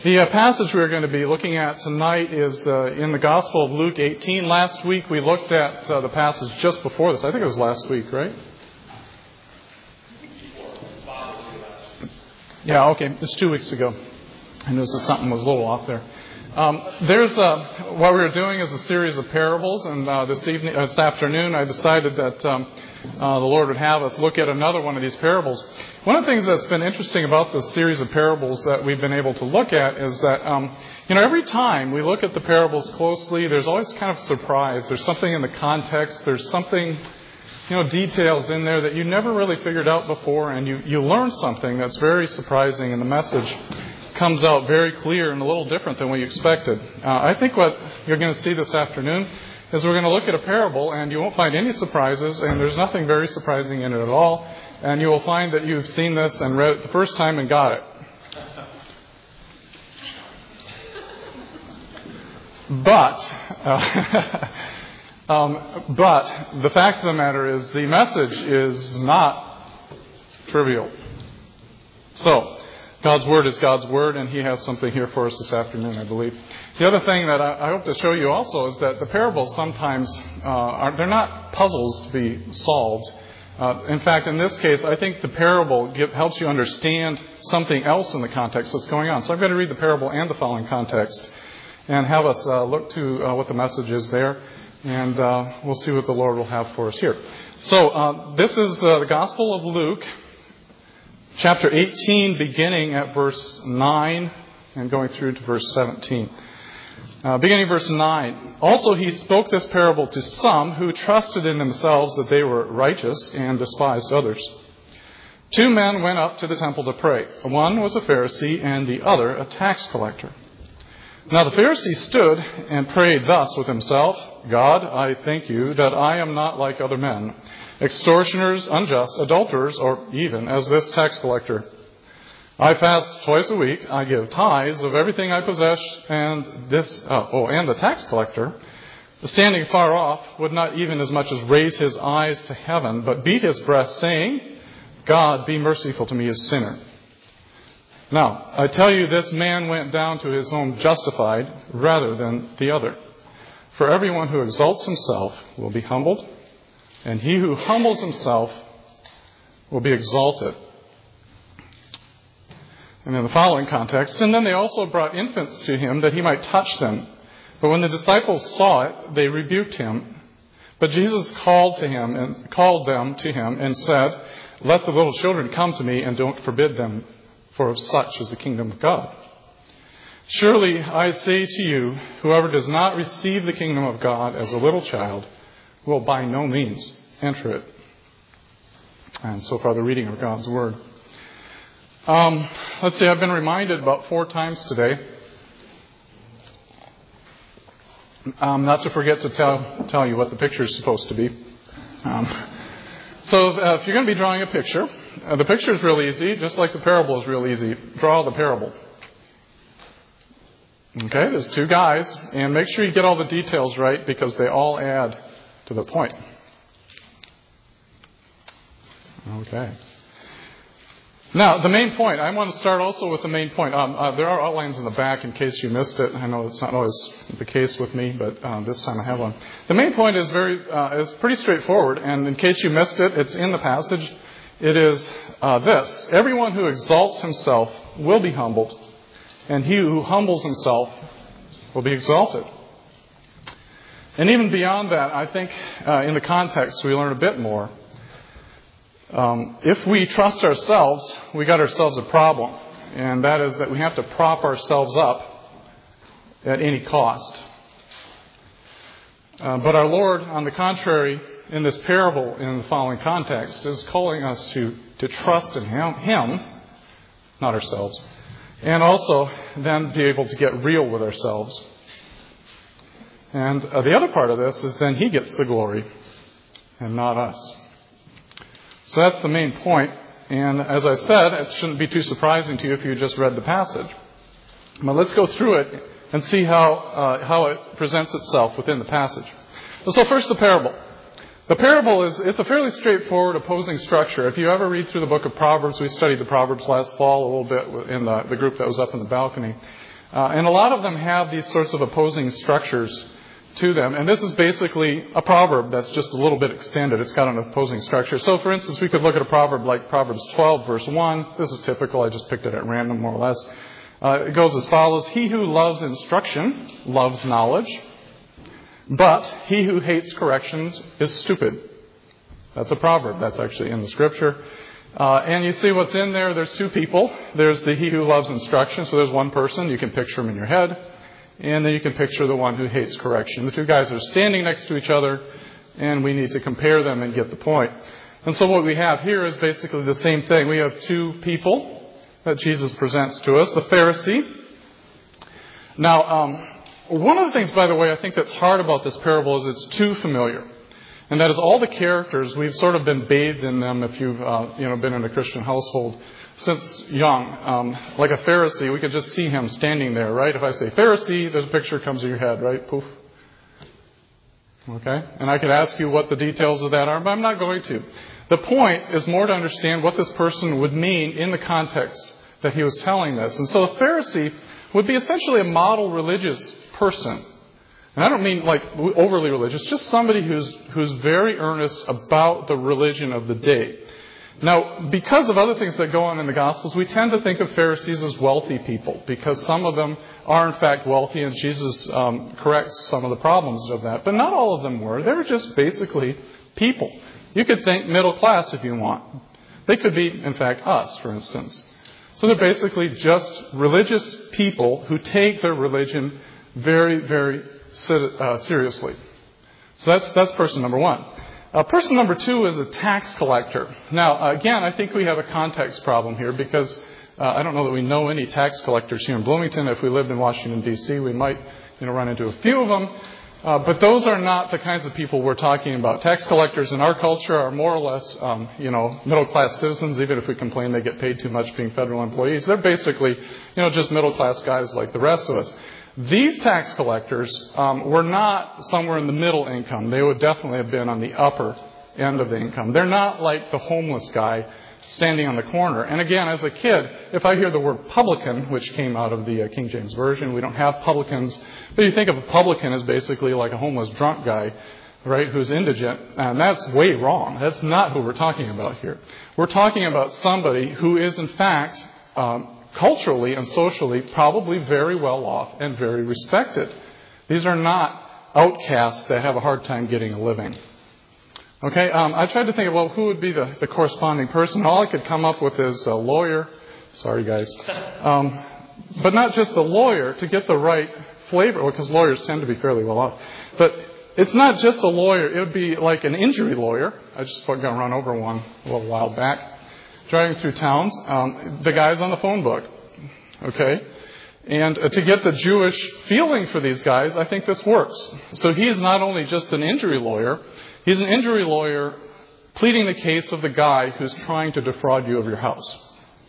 The passage we're going to be looking at tonight is in the Gospel of Luke 18. Last week we looked at the passage just before this. I think it was last week, right? Yeah, okay. It was 2 weeks ago. I knew something was a little off there. What we were doing is a series of parables, and this afternoon I decided that the Lord would have us look at another one of these parables. One of the things that's been interesting about this series of parables that we've been able to look at is that, every time we look at the parables closely, there's always kind of surprise. There's something in the context. There's something, details in there that you never really figured out before, and you learn something that's very surprising, and the message comes out very clear and a little different than we expected. I think what you're going to see this afternoon is we're going to look at a parable, and you won't find any surprises, and there's nothing very surprising in it at all. And you will find that you've seen this and read it the first time and got it. But the fact of the matter is the message is not trivial. So, God's Word is God's Word, and He has something here for us this afternoon, I believe. The other thing that I hope to show you also is that the parables sometimes they're not puzzles to be solved. In fact, in this case, I think the parable helps you understand something else in the context that's going on. So I'm going to read the parable and the following context and have us look to what the message is there, and we'll see what the Lord will have for us here. So this is the Gospel of Luke, chapter 18, beginning at verse 9 and going through to verse 17. Beginning verse 9. Also he spoke this parable to some who trusted in themselves that they were righteous and despised others. 2 men went up to the temple to pray. One was a Pharisee and the other a tax collector. Now the Pharisee stood and prayed thus with himself, God, I thank you that I am not like other men, extortioners, unjust, adulterers, or even as this tax collector. I fast twice a week. I give tithes of everything I possess, and the tax collector, standing far off, would not even as much as raise his eyes to heaven, but beat his breast, saying, God, be merciful to me, a sinner. Now, I tell you, this man went down to his home justified rather than the other. For everyone who exalts himself will be humbled, and he who humbles himself will be exalted. And in the following context, and then they also brought infants to him that he might touch them. But when the disciples saw it, they rebuked him. But Jesus called them to him and said, let the little children come to me and don't forbid them, for of such is the kingdom of God. Surely I say to you, whoever does not receive the kingdom of God as a little child will by no means enter it. And so far the reading of God's Word. Let's see, I've been reminded about 4 times today not to forget to tell you what the picture is supposed to be. So if you're going to be drawing a picture, the picture is real easy, just like the parable is real easy. Draw the parable. Okay, there's 2 guys, and make sure you get all the details right because they all add to the point. Okay. Now, the main point. I want to start also with the main point. There are outlines in the back in case you missed it. I know it's not always the case with me, but this time I have one. The main point is is pretty straightforward, and in case you missed it, it's in the passage. It is this. Everyone who exalts himself will be humbled, and he who humbles himself will be exalted. And even beyond that, I think in the context we learn a bit more. If we trust ourselves, we got ourselves a problem. And that is that we have to prop ourselves up at any cost. But our Lord, on the contrary, in this parable, in the following context, is calling us to trust in Him, not ourselves, and also then be able to get real with ourselves. And the other part of this is then He gets the glory and not us. So that's the main point. And as I said, it shouldn't be too surprising to you if you just read the passage. But let's go through it and see how it presents itself within the passage. So first, the parable. The parable it's a fairly straightforward opposing structure. If you ever read through the book of Proverbs, we studied the Proverbs last fall a little bit in the group that was up in the balcony. And a lot of them have these sorts of opposing structures to them. And this is basically a proverb that's just a little bit extended. It's got an opposing structure. So, for instance, we could look at a proverb like Proverbs 12, verse 1. This is typical. I just picked it at random, more or less. It goes as follows. He who loves instruction loves knowledge, but he who hates corrections is stupid. That's a proverb. That's actually in the Scripture. And you see what's in there. There's two people. There's the he who loves instruction. So there's one person. You can picture him in your head. And then you can picture the one who hates correction. The two guys are standing next to each other, and we need to compare them and get the point. And so what we have here is basically the same thing. We have two people that Jesus presents to us. The Pharisee. Now, one of the things, by the way, I think that's hard about this parable is it's too familiar. And that is all the characters, we've sort of been bathed in them if you've been in a Christian household since young. Like a Pharisee, we could just see him standing there, right? If I say Pharisee, there's a picture comes in your head, right? Poof. Okay? And I could ask you what the details of that are, but I'm not going to. The point is more to understand what this person would mean in the context that he was telling this. And so a Pharisee would be essentially a model religious person. And I don't mean like overly religious, just somebody who's very earnest about the religion of the day. Now, because of other things that go on in the Gospels, we tend to think of Pharisees as wealthy people, because some of them are in fact wealthy, and Jesus corrects some of the problems of that. But not all of them were. They were just basically people. You could think middle class if you want. They could be, in fact, us, for instance. So they're basically just religious people who take their religion very, very seriously. So that's person number one. Person number two is a tax collector. Now, again, I think we have a context problem here because I don't know that we know any tax collectors here in Bloomington. If we lived in Washington, D.C., we might run into a few of them. But those are not the kinds of people we're talking about. Tax collectors in our culture are more or less, middle-class citizens, even if we complain they get paid too much being federal employees. They're basically, just middle-class guys like the rest of us. These tax collectors were not somewhere in the middle income. They would definitely have been on the upper end of the income. They're not like the homeless guy standing on the corner. And again, as a kid, if I hear the word publican, which came out of the King James Version, we don't have publicans, but you think of a publican as basically like a homeless drunk guy, right, who's indigent, and that's way wrong. That's not who we're talking about here. We're talking about somebody who is, in fact, culturally and socially probably very well off and very respected. These are not outcasts that have a hard time getting a living. Okay, I tried to think of, who would be the corresponding person. All I could come up with is a lawyer. Sorry, guys. But not just a lawyer to get the right flavor, because lawyers tend to be fairly well off. But it's not just a lawyer. It would be like an injury lawyer. I just got run over one a little while back. Driving through towns, the guy's on the phone book, okay? And to get the Jewish feeling for these guys, I think this works. So he's not only just an injury lawyer, he's an injury lawyer pleading the case of the guy who's trying to defraud you of your house.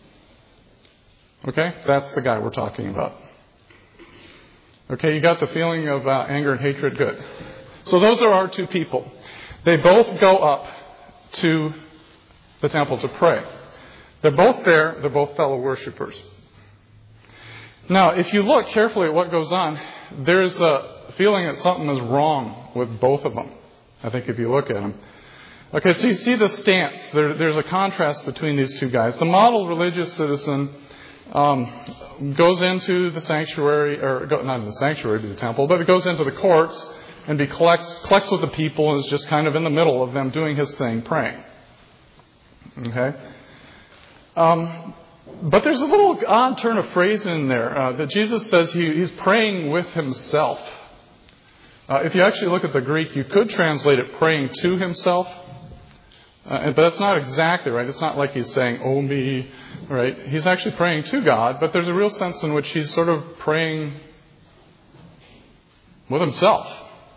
Okay? That's the guy we're talking about. Okay, you got the feeling of anger and hatred? Good. So those are our two people. They both go up to the temple to pray. They're both there. They're both fellow worshipers. Now, if you look carefully at what goes on, there's a feeling that something is wrong with both of them. I think if you look at them. Okay, so you see the stance. There's a contrast between these two guys. The model religious citizen goes into the sanctuary, or not in the sanctuary, to the temple, but it goes into the courts and collects with the people and is just kind of in the middle of them doing his thing, praying. Okay? But there's a little odd turn of phrase in there that Jesus says he's praying with himself. If you actually look at the Greek, you could translate it praying to himself. But that's not exactly right. It's not like he's saying, oh me, right? He's actually praying to God, but there's a real sense in which he's sort of praying with himself.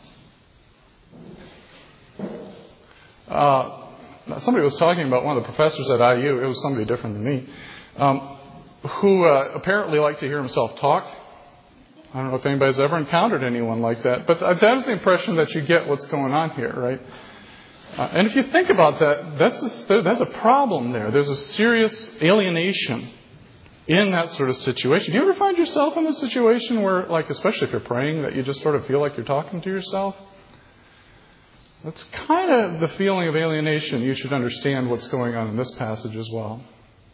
Somebody was talking about one of the professors at IU, it was somebody different than me, who apparently liked to hear himself talk. I don't know if anybody's ever encountered anyone like that, but that is the impression that you get what's going on here, right? And if you think about that, that's a problem there. There's a serious alienation in that sort of situation. Do you ever find yourself in a situation where, like, especially if you're praying, that you just sort of feel like you're talking to yourself? That's kind of the feeling of alienation. You should understand what's going on in this passage as well.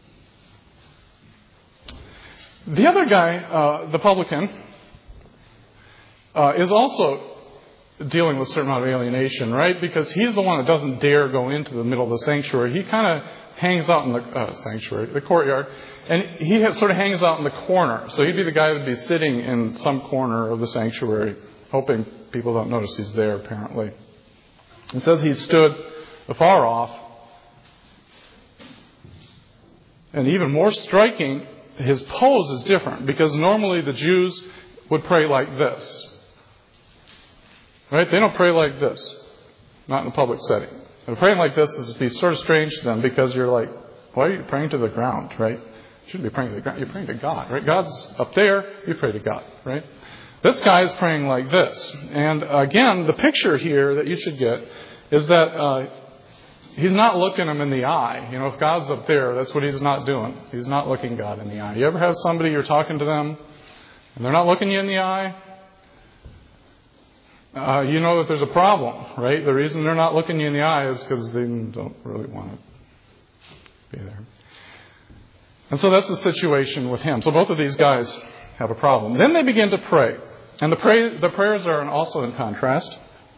The other guy, the publican, is also dealing with a certain amount of alienation, right? Because he's the one that doesn't dare go into the middle of the sanctuary. He kind of hangs out in the sanctuary, the courtyard, and he sort of hangs out in the corner. So he'd be the guy that would be sitting in some corner of the sanctuary, hoping people don't notice he's there, apparently. It says he stood afar off. And even more striking, his pose is different, because normally the Jews would pray like this. Right? They don't pray like this. Not in a public setting. And praying like this is be sort of strange to them, because you're like, why are you praying to the ground, right? You shouldn't be praying to the ground. You're praying to God, right? God's up there. You pray to God, right? This guy is praying like this. And again, the picture here that you should get is that he's not looking him in the eye. You know, if God's up there, that's what he's not doing. He's not looking God in the eye. You ever have somebody, you're talking to them, and they're not looking you in the eye? You know that there's a problem, right? The reason they're not looking you in the eye is because they don't really want to be there. And so that's the situation with him. So both of these guys have a problem. Then they begin to pray. And the prayers are also in contrast.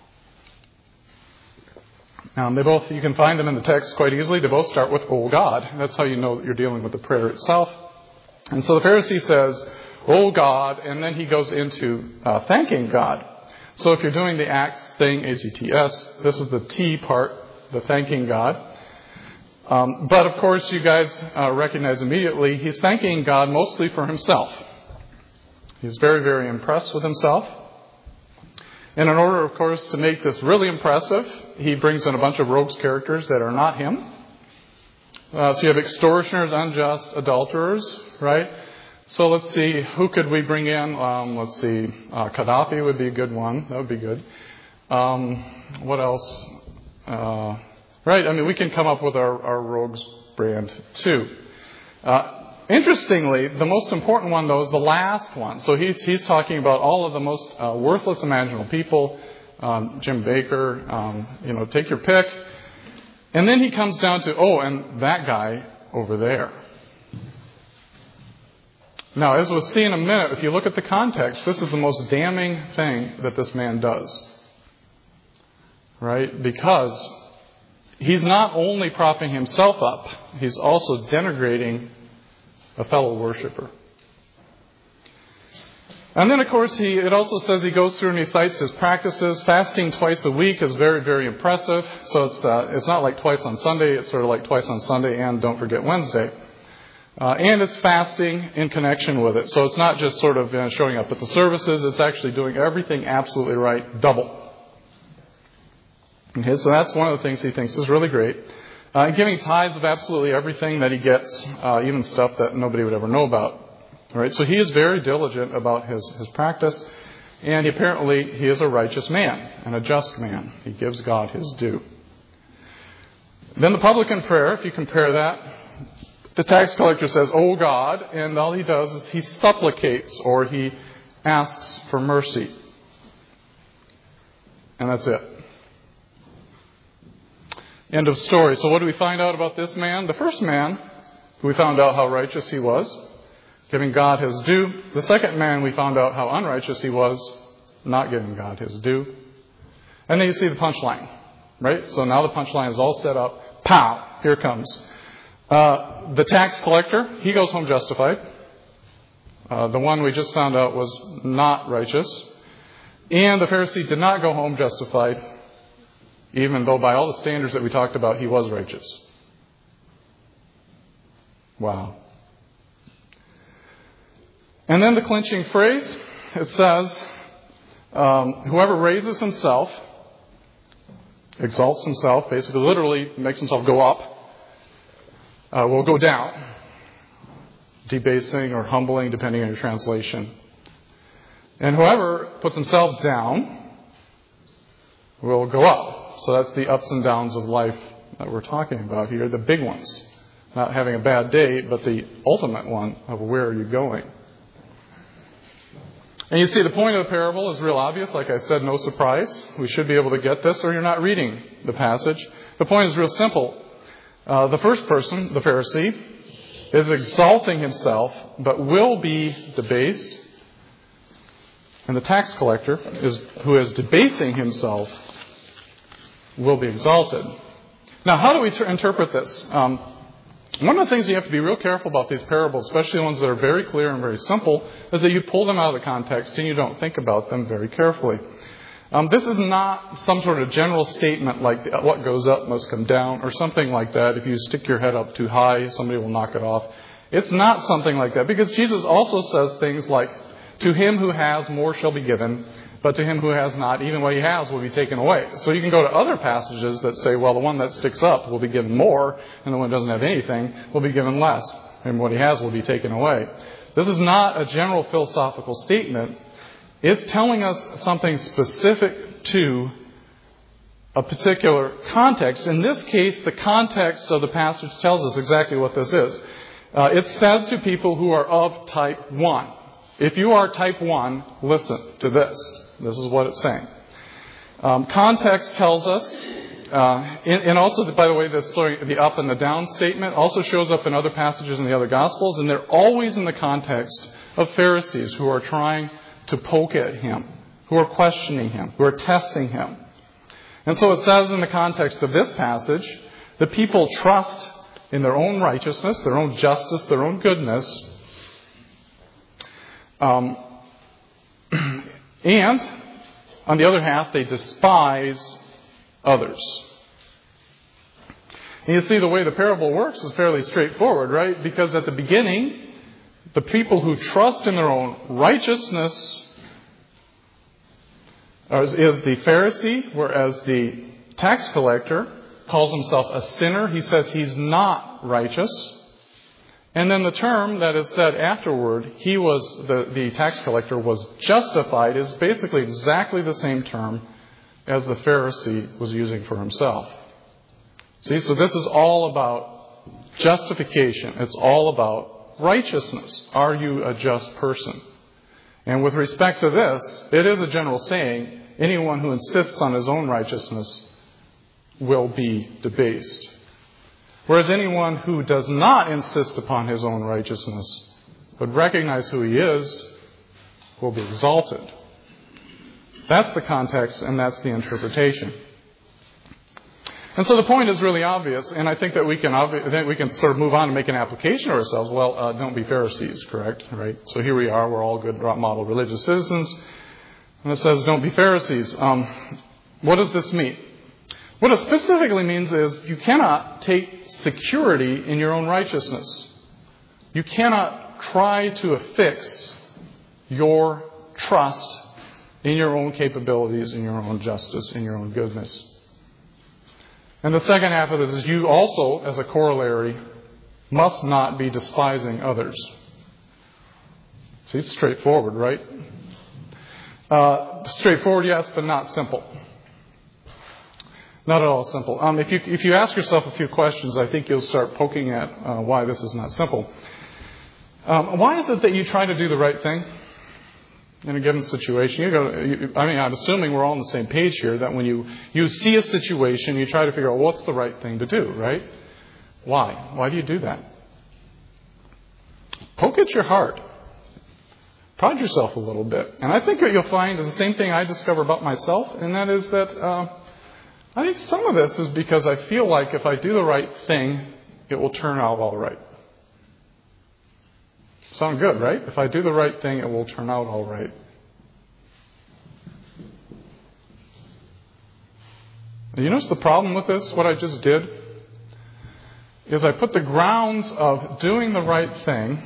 They both, you can find them in the text quite easily. They both start with, "Oh God." That's how you know that you're dealing with the prayer itself. And so the Pharisee says, "Oh God," and then he goes into thanking God. So if you're doing the Acts thing, ACTS, this is the T part, the thanking God. But of course, you guys recognize immediately, he's thanking God mostly for himself. He's very, very impressed with himself. And in order, of course, to make this really impressive, he brings in a bunch of rogues characters that are not him. So you have extortioners, unjust, adulterers, right? So let's see, who could we bring in? Gaddafi would be a good one. That would be good. What else? Right, I mean, we can come up with our rogues brand too. Interestingly, the most important one, though, is the last one. So he's talking about all of the most worthless imaginable people. Jim Baker, take your pick. And then he comes down to, and that guy over there. Now, as we'll see in a minute, if you look at the context, this is the most damning thing that this man does. Right? Because he's not only propping himself up, he's also denigrating a fellow worshiper. And then, of course, it also says he goes through and he cites his practices. Fasting twice a week is very, very impressive. So it's not like twice on Sunday. It's sort of like twice on Sunday and don't forget Wednesday. And it's fasting in connection with it. So it's not just sort of showing up at the services. It's actually doing everything absolutely right, double. Okay, so that's one of the things he thinks is really great. Giving tithes of absolutely everything that he gets, even stuff that nobody would ever know about. All right, so he is very diligent about his practice, and apparently he is a righteous man and a just man. He gives God his due. Then the publican prayer, if you compare that, the tax collector says, "Oh God," and all he does is he supplicates or he asks for mercy. And that's it. End of story. So what do we find out about this man? The first man, we found out how righteous he was, giving God his due. The second man, we found out how unrighteous he was, not giving God his due. And then you see the punchline, right? So now the punchline is all set up. Pow! Here it comes. The tax collector, he goes home justified. The one we just found out was not righteous. And the Pharisee did not go home justified, even though by all the standards that we talked about, he was righteous. Wow. And then the clinching phrase, it says, whoever raises himself, exalts himself, basically literally makes himself go up, will go down. Debasing or humbling, depending on your translation. And whoever puts himself down will go up. So that's the ups and downs of life that we're talking about here, the big ones. not having a bad day, but the ultimate one of where are you going. And you see, the point of the parable is real obvious. Like I said, no surprise. We should be able to get this, or you're not reading the passage. The point is real simple. The first person, the Pharisee, is exalting himself, but will be debased. And the tax collector, who is debasing himself, will be exalted. Now, how do we interpret this? One of the things you have to be real careful about these parables, especially the ones that are very clear and very simple, is that you pull them out of the context and you don't think about them very carefully. This is not some sort of general statement like what goes up must come down or something like that. If you stick your head up too high, somebody will knock it off. It's not something like that, because Jesus also says things like, to him who has, more shall be given, but to him who has not, even what he has will be taken away. So you can go to other passages that say, well, the one that sticks up will be given more, and the one that doesn't have anything will be given less, and what he has will be taken away. This is not a general philosophical statement. It's telling us something specific to a particular context. In this case, the context of the passage tells us exactly what this is. It's said to people who are of type 1. If you are type 1, listen to this. This is what it's saying. Context tells us, and also, by the way, the up and the down statement also shows up in other passages in the other Gospels, and they're always in the context of Pharisees who are trying to poke at him, who are questioning him, who are testing him. And so it says in the context of this passage, the people trust in their own righteousness, their own justice, their own goodness, and, on the other half, they despise others. And you see, the way the parable works is fairly straightforward, right? Because at the beginning, the people who trust in their own righteousness is the Pharisee, whereas the tax collector calls himself a sinner. He says he's not righteous. And then the term that is said afterward, the tax collector was justified, is basically exactly the same term as the Pharisee was using for himself. See, so this is all about justification. It's all about righteousness. Are you a just person? And with respect to this, it is a general saying, anyone who insists on his own righteousness will be debased. Whereas anyone who does not insist upon his own righteousness, but recognize who he is, will be exalted. That's the context, and that's the interpretation. And so the point is really obvious, and I think that we can sort of move on and make an application of ourselves. Well, don't be Pharisees, correct? Right? So here we are, we're all good model religious citizens, and it says don't be Pharisees. What does this mean? What it specifically means is you cannot take security in your own righteousness. You cannot try to affix your trust in your own capabilities, in your own justice, in your own goodness. And the second half of this is you also, as a corollary, must not be despising others. See, it's straightforward, right? Straightforward, yes, but not simple. Not at all simple. If you ask yourself a few questions, I think you'll start poking at why this is not simple. Why is it that you try to do the right thing in a given situation? I'm assuming we're all on the same page here, that when you see a situation, you try to figure out what's the right thing to do, right? Why? Why do you do that? Poke at your heart. Prod yourself a little bit. And I think what you'll find is the same thing I discover about myself, and that is that I think some of this is because I feel like if I do the right thing, it will turn out all right. Sound good, right? If I do the right thing, it will turn out all right. You notice the problem with this, what I just did, is I put the grounds of doing the right thing.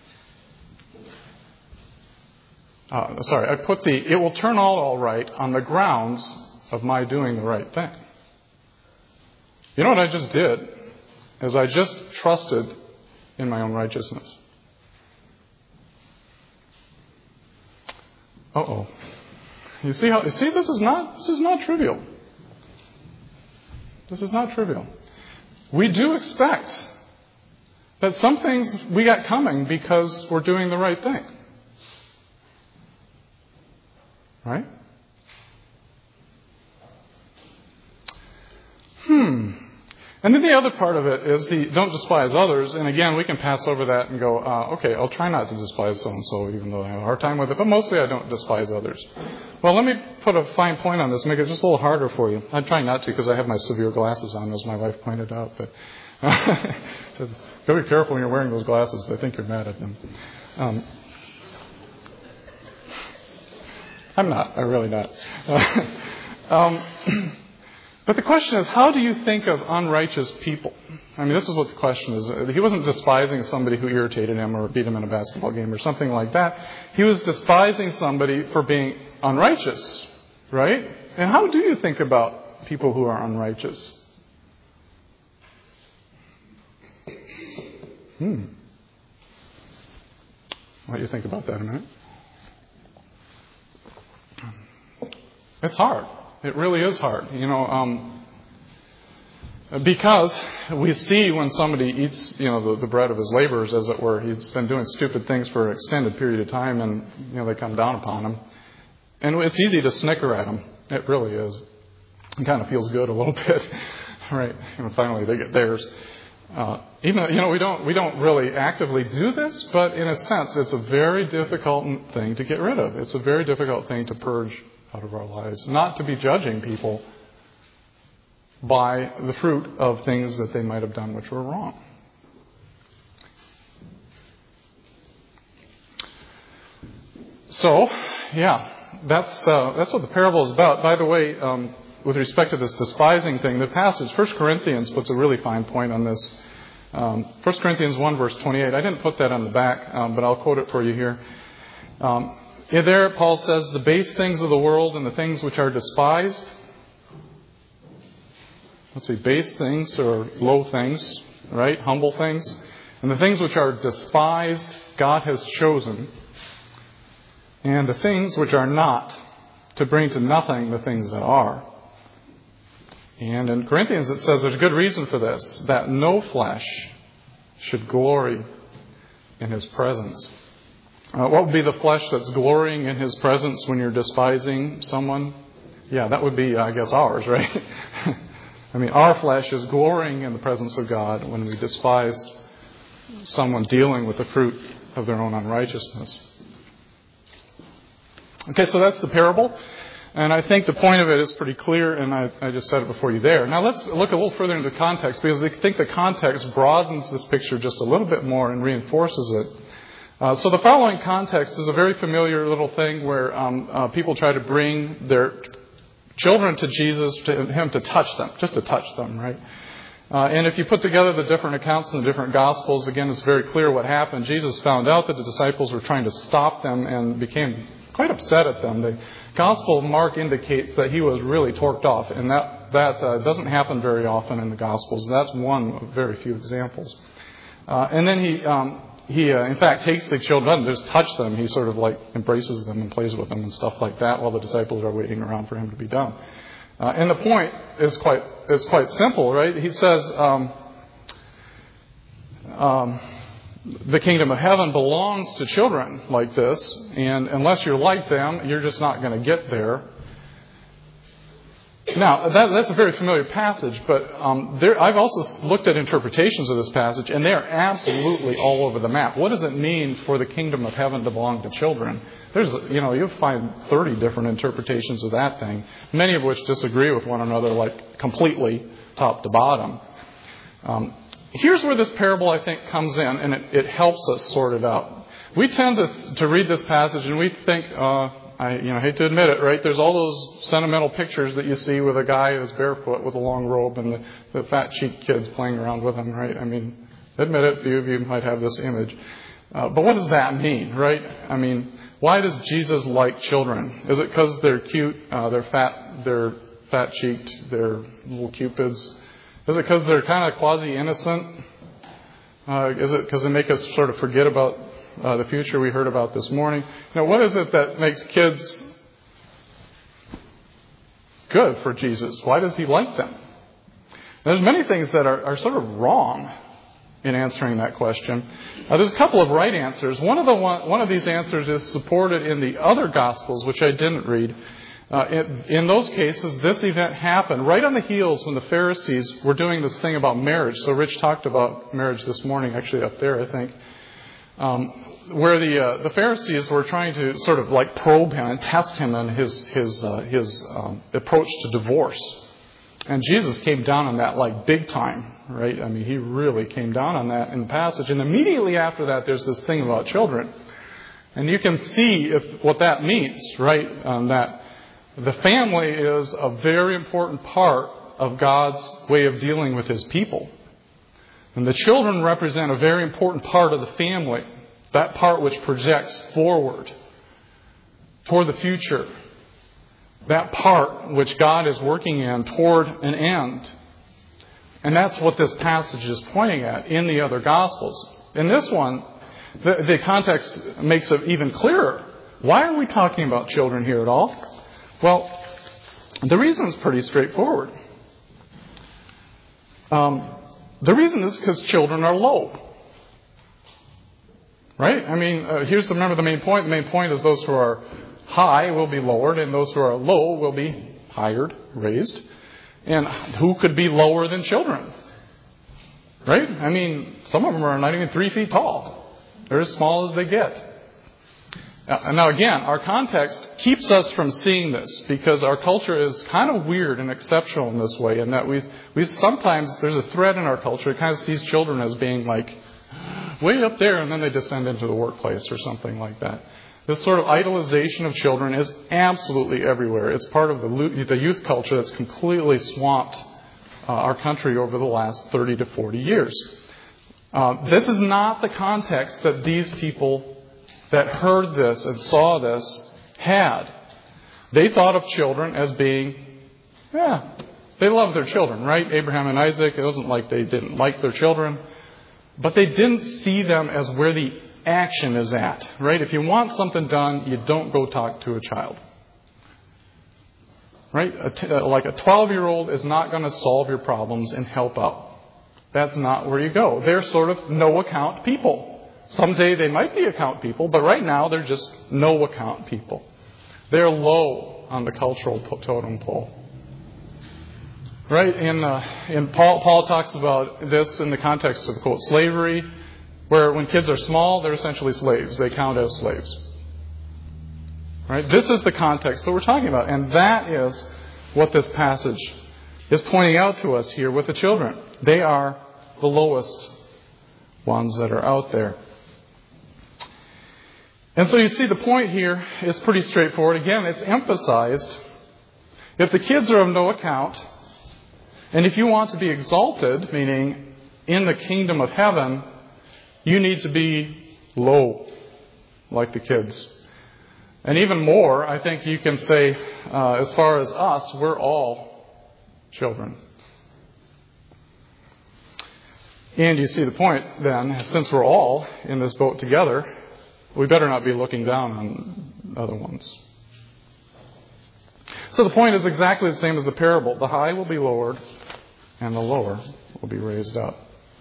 I put it will turn out all right on the grounds of my doing the right thing. You know what I just did? Is I just trusted in my own righteousness. Uh-oh. You see this is not trivial. This is not trivial. We do expect But some things we got coming because we're doing the right thing. Right? And then the other part of it is the don't despise others. And again, we can pass over that and go, okay, I'll try not to despise so-and-so, even though I have a hard time with it. But mostly I don't despise others. Well, let me put a fine point on this, make it just a little harder for you. I try not to because I have my severe glasses on, as my wife pointed out. But so, go be careful when you're wearing those glasses. I think you're mad at them. I'm not. I'm really not. But the question is, how do you think of unrighteous people? I mean, this is what the question is. He wasn't despising somebody who irritated him or beat him in a basketball game or something like that. He was despising somebody for being unrighteous, right? And how do you think about people who are unrighteous? What do you think about that a minute? It's hard. It really is hard, because we see when somebody eats, the bread of his labors, as it were. He's been doing stupid things for an extended period of time, and they come down upon him, and it's easy to snicker at him. It really is. It kind of feels good a little bit, right? Finally they get theirs. Even we don't really actively do this, but in a sense, it's a very difficult thing to get rid of. It's a very difficult thing to purge out of our lives, not to be judging people by the fruit of things that they might have done which were wrong. So, that's what the parable is about. By the way, with respect to this despising thing, the passage, 1 Corinthians puts a really fine point on this. 1 Corinthians 1, verse 28. I didn't put that on the back, but I'll quote it for you here. There, Paul says, the base things of the world and the things which are despised. Let's see, base things or low things, right? Humble things. And the things which are despised, God has chosen. And the things which are not, to bring to nothing the things that are. And in Corinthians it says there's good reason for this, that no flesh should glory in his presence. What would be the flesh that's glorying in his presence when you're despising someone? Yeah, that would be, I guess, ours, right? I mean, our flesh is glorying in the presence of God when we despise someone dealing with the fruit of their own unrighteousness. Okay, so that's the parable. And I think the point of it is pretty clear, and I just said it before you there. Now let's look a little further into the context, because I think the context broadens this picture just a little bit more and reinforces it. So the following context is a very familiar little thing where people try to bring their children to Jesus, to him to touch them, just to touch them, right? And if you put together the different accounts in the different Gospels, again, it's very clear what happened. Jesus found out that the disciples were trying to stop them and became quite upset at them. The Gospel of Mark indicates that he was really torqued off, and that doesn't happen very often in the Gospels. That's one of very few examples. And then he in fact takes the children, doesn't just touch them. He sort of like embraces them and plays with them and stuff like that while the disciples are waiting around for him to be done. And the point is quite simple, right? He says the kingdom of heaven belongs to children like this, and unless you're like them, you're just not going to get there. Now, that's a very familiar passage, but I've also looked at interpretations of this passage, and they are absolutely all over the map. What does it mean for the kingdom of heaven to belong to children? You'll find 30 different interpretations of that thing, many of which disagree with one another, like completely, top to bottom. Here's where this parable, I think, comes in, and it helps us sort it out. We tend to read this passage, and we think, I hate to admit it, right? There's all those sentimental pictures that you see with a guy who's barefoot with a long robe and the fat cheek kids playing around with him, right? I mean, admit it, few of you might have this image. But what does that mean, right? I mean, why does Jesus like children? Is it because they're cute, they're fat-cheeked, they're little cupids? Is it because they're kind of quasi-innocent? Is it because they make us sort of forget about the future we heard about this morning? What is it that makes kids good for Jesus? Why does he like them? There's many things that are sort of wrong in answering that question. There's a couple of right answers. One of these answers is supported in the other Gospels, which I didn't read. In those cases, this event happened right on the heels when the Pharisees were doing this thing about marriage. So Rich talked about marriage this morning, actually up there, I think, where the Pharisees were trying to sort of like probe him and test him on his approach to divorce. And Jesus came down on that like big time, right? I mean, he really came down on that in the passage. And immediately after that, there's this thing about children. And you can see what that means, right? That the family is a very important part of God's way of dealing with His people. And the children represent a very important part of the family. That part which projects forward toward the future. That part which God is working in toward an end. And that's what this passage is pointing at in the other Gospels. In this one, the context makes it even clearer. Why are we talking about children here at all? Well, the reason is pretty straightforward. The reason is because children are low. Right? I mean, remember the main point. The main point is those who are high will be lowered, and those who are low will be higher, raised. And who could be lower than children? Right? I mean, some of them are not even 3 feet tall. They're as small as they get. Now again, our context keeps us from seeing this because our culture is kind of weird and exceptional in this way, in that we sometimes, there's a thread in our culture that kind of sees children as being like way up there, and then they descend into the workplace or something like that. This sort of idolization of children is absolutely everywhere. It's part of the youth culture that's completely swamped our country over the last 30 to 40 years. This is not the context that these people that heard this and saw this had. They thought of children as being, they loved their children, right? Abraham and Isaac, it wasn't like they didn't like their children. But they didn't see them as where the action is at, right? If you want something done, you don't go talk to a child. Right? Like a 12-year-old is not going to solve your problems and help out. That's not where you go. They're sort of no-account people. Someday they might be account people, but right now they're just no-account people. They're low on the cultural totem pole. Right? And Paul talks about this in the context of, quote, slavery, where when kids are small, they're essentially slaves. They count as slaves. Right? This is the context that we're talking about. And that is what this passage is pointing out to us here with the children. They are the lowest ones that are out there. And so you see the point here is pretty straightforward. Again, it's emphasized. If the kids are of no account, and if you want to be exalted, meaning in the kingdom of heaven, you need to be low, like the kids. And even more, I think you can say, as far as us, we're all children. And you see the point then, since we're all in this boat together, we better not be looking down on other ones. So the point is exactly the same as the parable. The high will be lowered, and the lower will be raised up.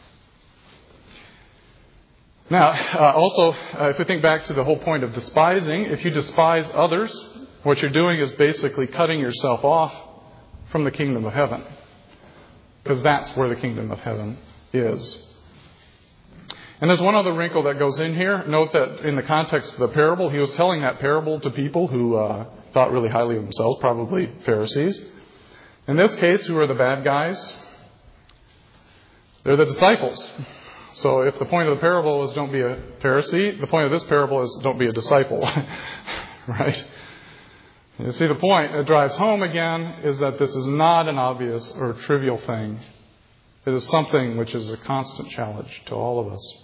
Now, also, if we think back to the whole point of despising, if you despise others, what you're doing is basically cutting yourself off from the kingdom of heaven. Because that's where the kingdom of heaven is. And there's one other wrinkle that goes in here. Note that in the context of the parable, he was telling that parable to people who thought really highly of themselves, probably Pharisees. In this case, who are the bad guys? They're the disciples. So if the point of the parable is don't be a Pharisee, the point of this parable is don't be a disciple. Right? You see the point it drives home again is that this is not an obvious or trivial thing. It is something which is a constant challenge to all of us.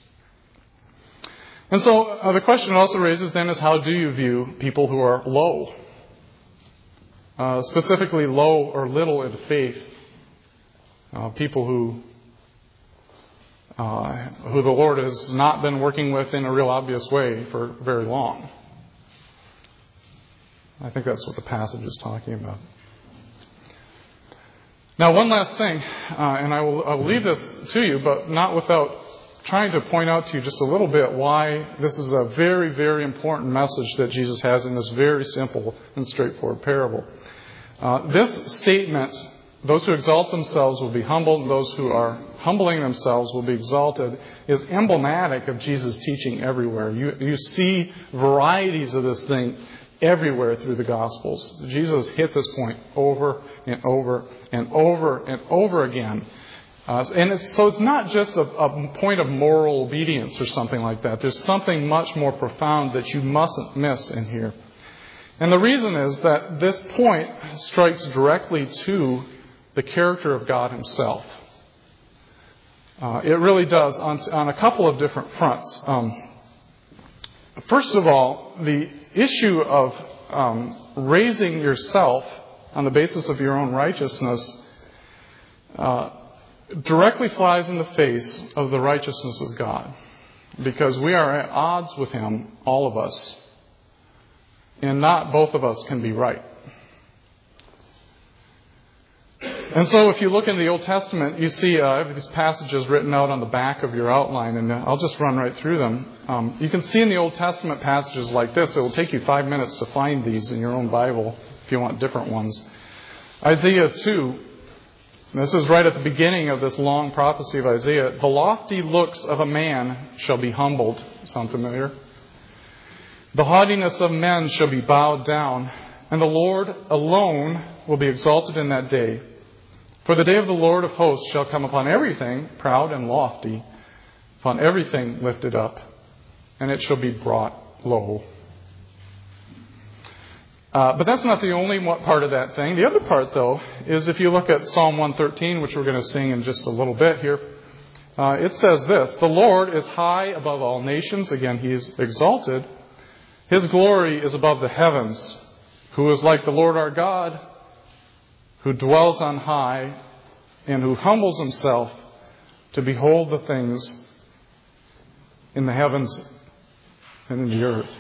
And so the question it also raises then is how do you view people who are low? Specifically low or little in faith. People who the Lord has not been working with in a real obvious way for very long. I think that's what the passage is talking about. Now, one last thing, and I will leave this to you, but not without trying to point out to you just a little bit why this is a very, very important message that Jesus has in this very simple and straightforward parable. This statement, those who exalt themselves will be humbled, and those who are humbling themselves will be exalted, is emblematic of Jesus' teaching everywhere. You see varieties of this thing everywhere through the Gospels. Jesus hit this point over and over and over and over again. So it's not just a point of moral obedience or something like that. There's something much more profound that you mustn't miss in here. And the reason is that this point strikes directly to the character of God Himself. It really does on a couple of different fronts. First of all, the issue of raising yourself on the basis of your own righteousness directly flies in the face of the righteousness of God. Because we are at odds with Him, all of us. And not both of us can be right. And so if you look in the Old Testament, you see these passages written out on the back of your outline, and I'll just run right through them. You can see in the Old Testament passages like this. It will take you 5 minutes to find these in your own Bible if you want different ones. Isaiah 2, this is right at the beginning of this long prophecy of Isaiah. The lofty looks of a man shall be humbled. Sound familiar? The haughtiness of men shall be bowed down, and the Lord alone will be exalted in that day. For the day of the Lord of hosts shall come upon everything proud and lofty, upon everything lifted up, and it shall be brought low. But that's not the only part of that thing. The other part, though, is if you look at Psalm 113, which we're going to sing in just a little bit here, it says this: the Lord is high above all nations. Again, He is exalted. His glory is above the heavens. Who is like the Lord our God, who dwells on high and who humbles Himself to behold the things in the heavens and in the earth.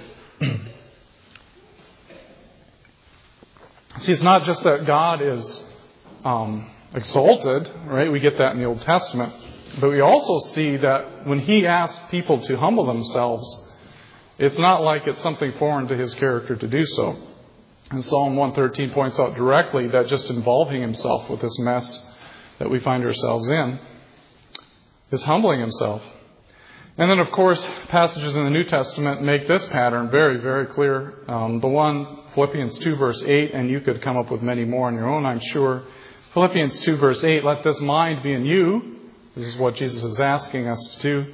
See, it's not just that God is exalted, right? We get that in the Old Testament. But we also see that when He asks people to humble themselves, it's not like it's something foreign to His character to do so. And Psalm 113 points out directly that just involving Himself with this mess that we find ourselves in is humbling Himself. And then, of course, passages in the New Testament make this pattern very, very clear. The one, Philippians 2, verse 8, and you could come up with many more on your own, I'm sure. Philippians 2, verse 8, let this mind be in you. This is what Jesus is asking us to do.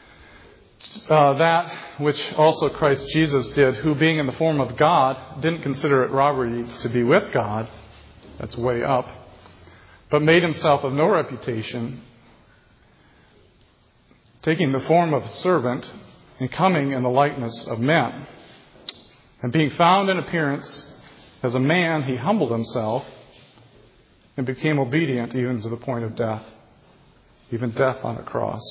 That which also Christ Jesus did, who being in the form of God, didn't consider it robbery to be with God. That's way up. But made Himself of no reputation, taking the form of a servant and coming in the likeness of men. And being found in appearance as a man, He humbled Himself and became obedient even to the point of death, even death on a cross.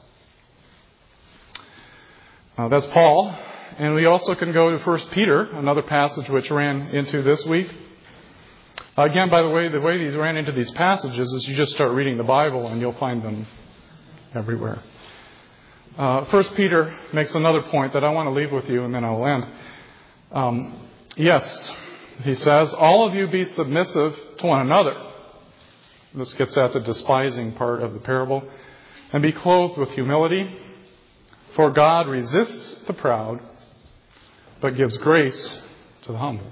That's Paul. And we also can go to 1 Peter, another passage which ran into this week. Again, by the way these ran into these passages is you just start reading the Bible and you'll find them everywhere. 1 Peter makes another point that I want to leave with you, and then I'll end. Yes, he says, all of you be submissive to one another. This gets at the despising part of the parable. And be clothed with humility. For God resists the proud, but gives grace to the humble.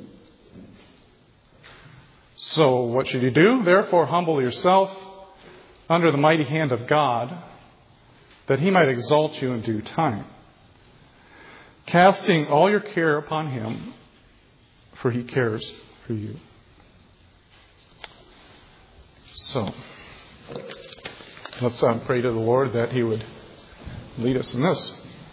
So what should you do? Therefore, humble yourself under the mighty hand of God, that He might exalt you in due time, casting all your care upon Him, for He cares for you. So, let's pray to the Lord that He would lead us in this.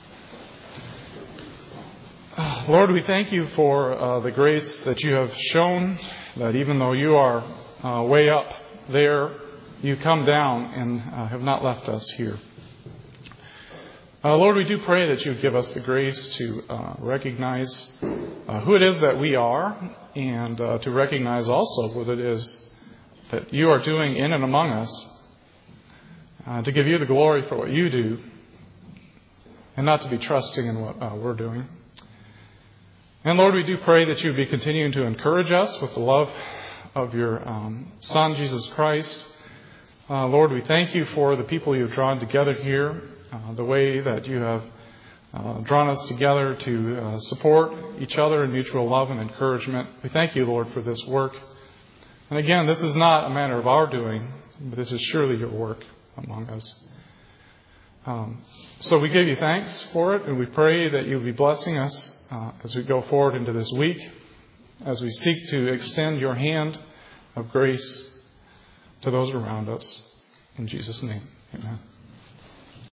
Lord, we thank You for the grace that You have shown, that even though You are way up there, You come down and have not left us here. Lord, we do pray that You would give us the grace to recognize who it is that we are, and to recognize also what it is that you are doing in and among us to give you the glory for what you do and not to be trusting in what we're doing. And Lord, we do pray that you would be continuing to encourage us with the love of your Son, Jesus Christ. Lord, we thank you for the people you've drawn together here, the way that you have drawn us together to support each other in mutual love and encouragement. We thank you, Lord, for this work. And again, this is not a matter of our doing, but this is surely your work among us. So we give you thanks for it, and we pray that you'll be blessing us as we go forward into this week, as we seek to extend your hand of grace to those around us. In Jesus' name, amen.